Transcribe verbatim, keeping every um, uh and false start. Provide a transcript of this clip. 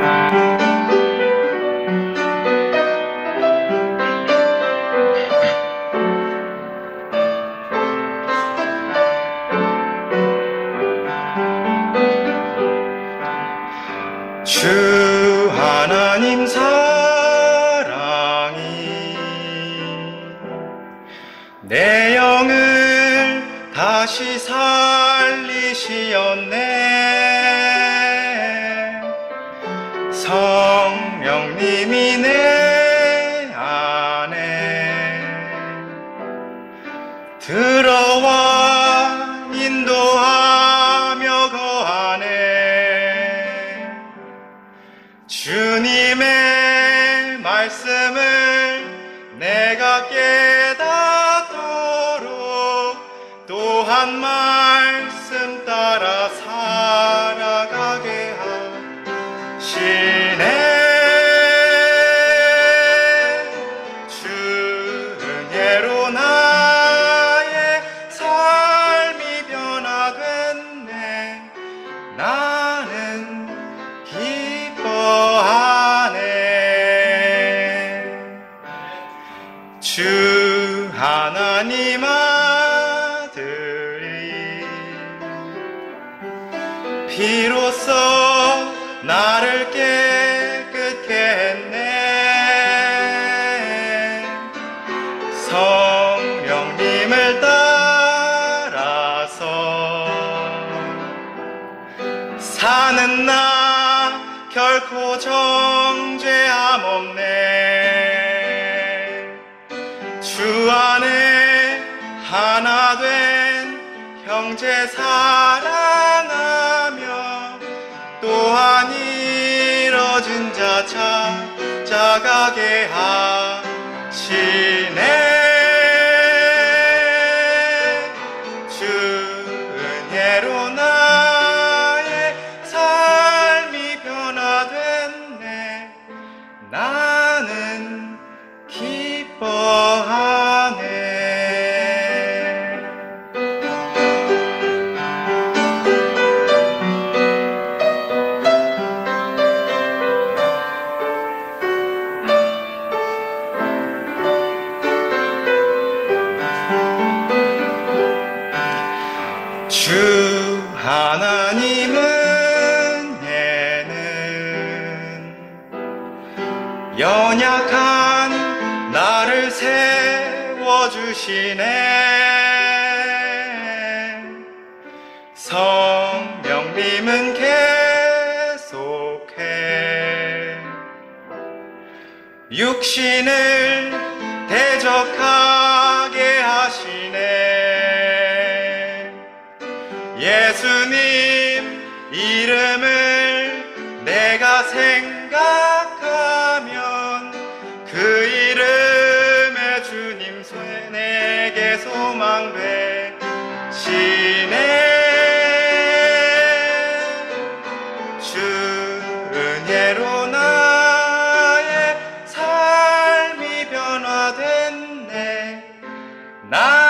주 하나님 사랑이 내 영을 다시 살리시었네. 성령님이 내 안에 들어와 인도하며 거하네. 주님의 말씀을 내가 깨닫도록 또한 말씀 따라 살아가게 하시네. 주 은혜로 나의 삶이 변화됐네. 나는 기뻐하네. 주 하나님 아들이 피로써 나를 깨끗게 했네. 성령님을 따라서 사는 나 결코 정죄함 없네. 주 안에 하나 된 형제 사랑하며 또한 이뤄진 자 찾아가게 하시네. 주 은혜로 나의 삶이 변화됐네. 나는 기뻐하네. 주 하나님 은혜는 연약한 나를 세워주시네. 성령님은 계속해 육신을 대적하게 하시네. 예수님 이름을 내가 생각하면 그 이름에 주님 내게 소망 되시네. 주 은혜로 나의 삶이 변화됐네. 나